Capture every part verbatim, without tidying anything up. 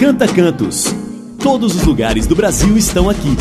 Canta Cantos. Todos os lugares do Brasil estão aqui.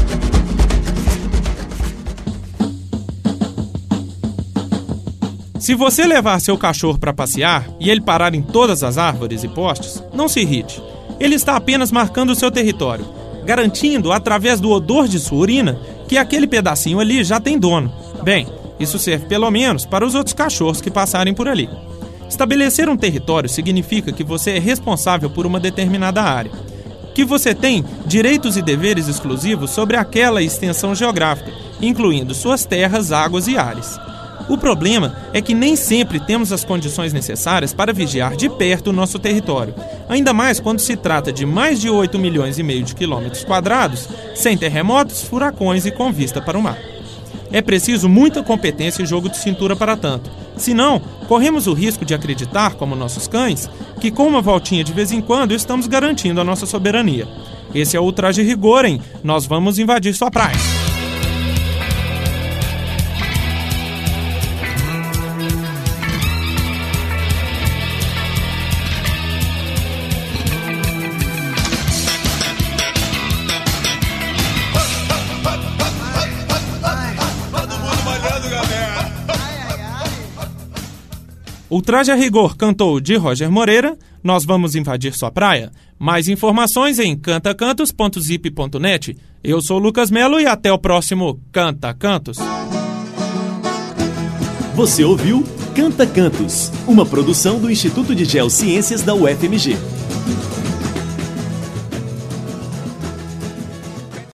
Se você levar seu cachorro para passear e ele parar em todas as árvores e postes, não se irrite. Ele está apenas marcando o seu território, garantindo, através do odor de sua urina, que aquele pedacinho ali já tem dono. Bem, isso serve pelo menos para os outros cachorros que passarem por ali. Estabelecer um território significa que você é responsável por uma determinada área, que você tem direitos e deveres exclusivos sobre aquela extensão geográfica, incluindo suas terras, águas e ares. O problema é que nem sempre temos as condições necessárias para vigiar de perto o nosso território, ainda mais quando se trata de mais de oito milhões e meio de quilômetros quadrados, sem terremotos, furacões e com vista para o mar. É preciso muita competência e jogo de cintura para tanto. Senão, corremos o risco de acreditar, como nossos cães, que com uma voltinha de vez em quando estamos garantindo a nossa soberania. Esse é o Traje Rigor, hein? Nós vamos invadir sua praia. O Traje a Rigor cantou de Roger Moreira. Nós vamos invadir sua praia. Mais informações em canta cantos ponto zip ponto net. Eu sou o Lucas Melo e até o próximo Canta Cantos. Você ouviu Canta Cantos, uma produção do Instituto de Geociências da U F M G.